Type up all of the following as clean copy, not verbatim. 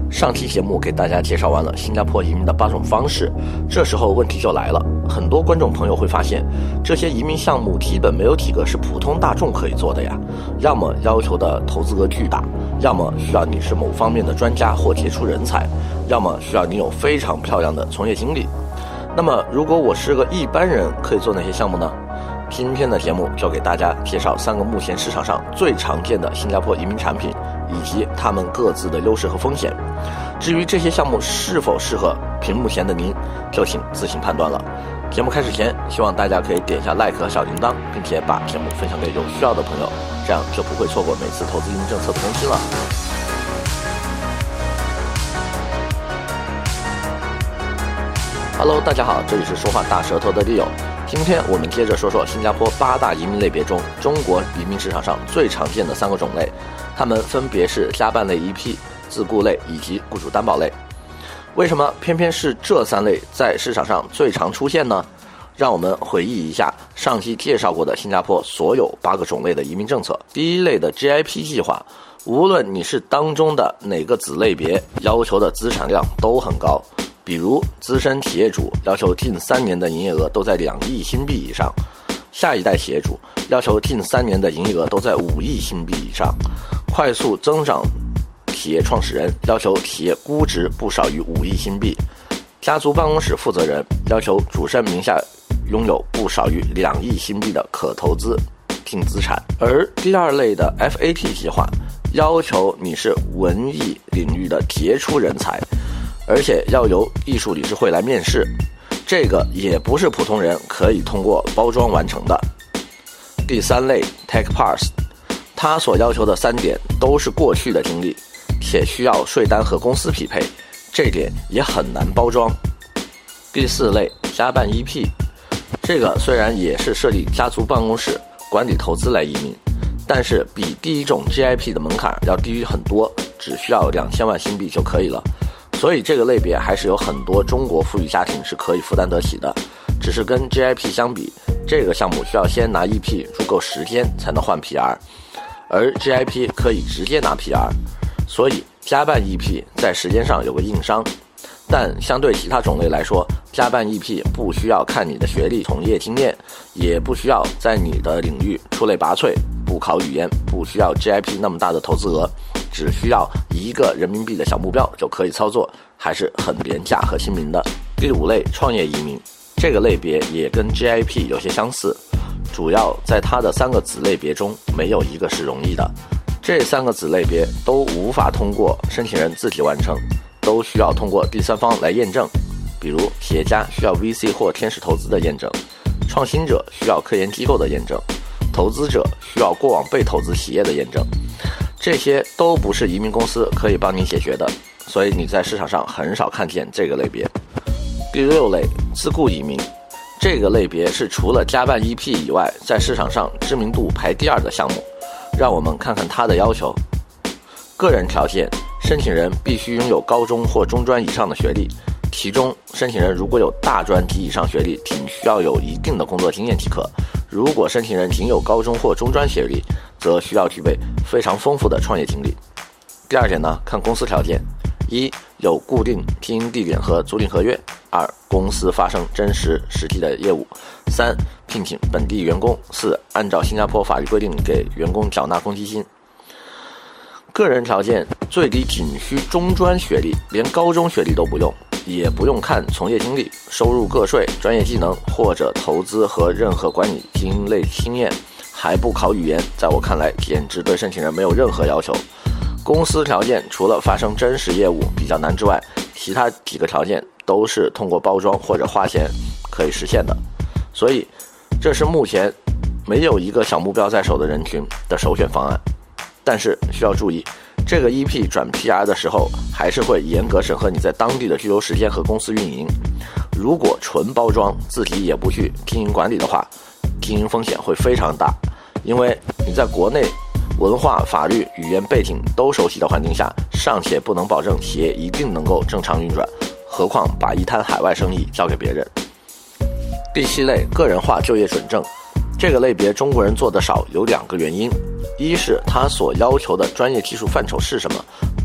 上期节目给大家介绍完了新加坡移民的8种方式，这时候问题就来了，很多观众朋友会发现，这些移民项目基本没有几个是普通大众可以做的呀，要么要求的投资额巨大，要么需要你是某方面的专家或杰出人才，要么需要你有非常漂亮的从业经历。那么如果我是个一般人，可以做哪些项目呢？今天的节目就给大家介绍3个目前市场上最常见的新加坡移民产品，以及他们各自的优势和风险。至于这些项目是否适合屏幕前的您，就请自行判断了。节目开始前，希望大家可以点一下 like 和小铃铛，并且把节目分享给有需要的朋友，这样就不会错过每次投资移民政策的更新了。Hello， 大家好，这里是说话大舌头的 Leo。今天我们接着说说新加坡8大移民类别中，中国移民市场上最常见的3个种类，它们分别是家办类 EP、自雇类以及雇主担保类。为什么偏偏是这3类在市场上最常出现呢？让我们回忆一下上期介绍过的新加坡所有8个种类的移民政策。第一类的 GIP 计划，无论你是当中的哪个子类别，要求的资产量都很高。比如资深企业主要求近3年的营业额都在2亿新币以上，下一代企业主要求近3年的营业额都在5亿新币以上，快速增长企业创始人要求企业估值不少于5亿新币，家族办公室负责人要求主身名下拥有不少于2亿新币的可投资净资产。而第2类的 FAT 计划，要求你是文艺领域的杰出人才，而且要由艺术理事会来面试，这个也不是普通人可以通过包装完成的。第3类 Tech Pass， 它所要求的3点都是过去的经历，且需要税单和公司匹配，这点也很难包装。第4类家办 EP， 这个虽然也是设立家族办公室管理投资来移民，但是比第一种 GIP 的门槛要低于很多，只需要2000万新币就可以了。所以这个类别还是有很多中国富裕家庭是可以负担得起的，只是跟 GIP 相比，这个项目需要先拿 EP 足够时间才能换 PR， 而 GIP 可以直接拿 PR， 所以家办 EP 在时间上有个硬伤。但相对其他种类来说，家办 EP 不需要看你的学历、从业经验，也不需要在你的领域出类拔萃，不考语言，不需要 GIP 那么大的投资额，只需要1个人民币的小目标就可以操作，还是很廉价和亲民的。第5类创业移民，这个类别也跟 GIP 有些相似，主要在它的3个子类别中没有一个是容易的，这3个子类别都无法通过申请人自己完成，都需要通过第3方来验证。比如企业家需要 VC 或天使投资的验证，创新者需要科研机构的验证，投资者需要过往被投资企业的验证，这些都不是移民公司可以帮你解决的，所以你在市场上很少看见这个类别。第6类自雇移民，这个类别是除了家办 EP 以外，在市场上知名度排第2的项目。让我们看看它的要求。个人条件，申请人必须拥有高中或中专以上的学历，其中申请人如果有大专及以上学历，仅需要有一定的工作经验即可。如果申请人仅有高中或中专学历，则需要具备非常丰富的创业经历。第2点呢，看公司条件：1. 有固定经营地点和租赁合约； 2. 公司发生真实实际的业务； 3. 聘请本地员工； 4. 按照新加坡法律规定给员工缴纳公积金。个人条件最低仅需中专学历，连高中学历都不用，也不用看从业经历、收入个税、专业技能或者投资和任何管理经营类经验，还不考语言，在我看来简直对申请人没有任何要求。公司条件除了发生真实业务比较难之外，其他几个条件都是通过包装或者花钱可以实现的，所以这是目前没有一个小目标在手的人群的首选方案。但是需要注意，这个 EP 转 PR 的时候还是会严格审核你在当地的居留时间和公司运营。如果纯包装，自己也不去经营管理的话，经营风险会非常大，因为你在国内文化、法律、语言背景都熟悉的环境下，尚且不能保证企业一定能够正常运转，何况把一摊海外生意交给别人。第7类个人化就业准证，这个类别中国人做得少，有2个原因。一是他所要求的专业技术范畴是什么，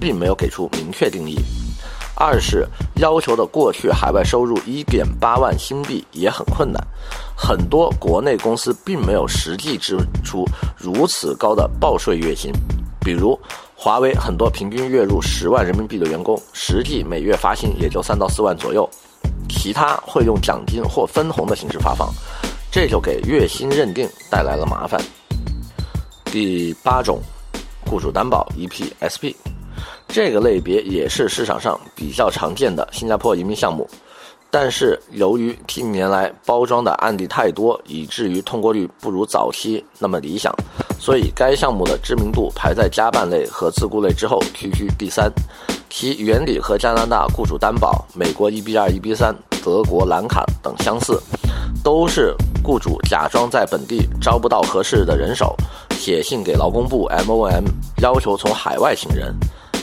并没有给出明确定义。二是要求的过去海外收入 1.8 万新币也很困难，很多国内公司并没有实际支出如此高的报税月薪。比如华为很多平均月入10万人民币的员工，实际每月发薪也就3到4万左右，其他会用奖金或分红的形式发放，这就给月薪认定带来了麻烦。第8种，雇主担保 EPSP， 这个类别也是市场上比较常见的新加坡移民项目，但是由于近年来包装的案例太多，以至于通过率不如早期那么理想，所以该项目的知名度排在家办类和自雇类之后，区第3。其原理和加拿大雇主担保、美国1B2、1B3、德国蓝卡等相似，都是雇主假装在本地招不到合适的人手，写信给劳工部 MOM 要求从海外请人，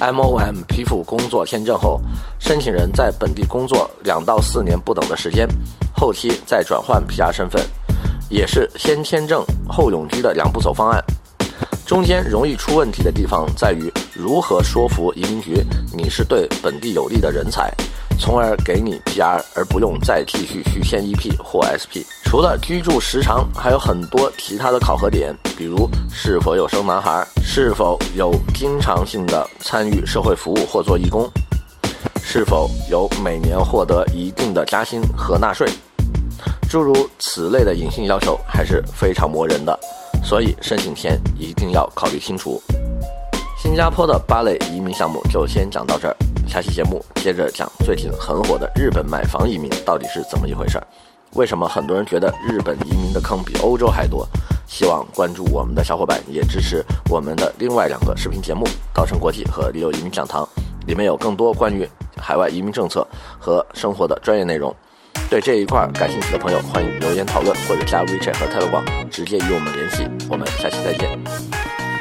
MOM 批复工作签证后，申请人在本地工作2到4年不等的时间，后期再转换 PR 身份，也是先签证后永居的2步走方案。中间容易出问题的地方在于如何说服移民局你是对本地有利的人才，从而给你 PR 而不用再继续续签 EP 或 SP。 除了居住时长，还有很多其他的考核点，比如是否有生男孩，是否有经常性的参与社会服务或做义工，是否有每年获得一定的加薪和纳税，诸如此类的隐性要求还是非常磨人的，所以申请前一定要考虑清楚。新加坡的8类移民项目就先讲到这儿，下期节目接着讲最近很火的日本买房移民到底是怎么一回事，为什么很多人觉得日本移民的坑比欧洲还多。希望关注我们的小伙伴也支持我们的另外2个视频节目，稻城国际和旅游移民讲堂，里面有更多关于海外移民政策和生活的专业内容。对这一块感兴趣的朋友，欢迎留言讨论或者加 WeChat 和 Telegram 直接与我们联系。我们下期再见。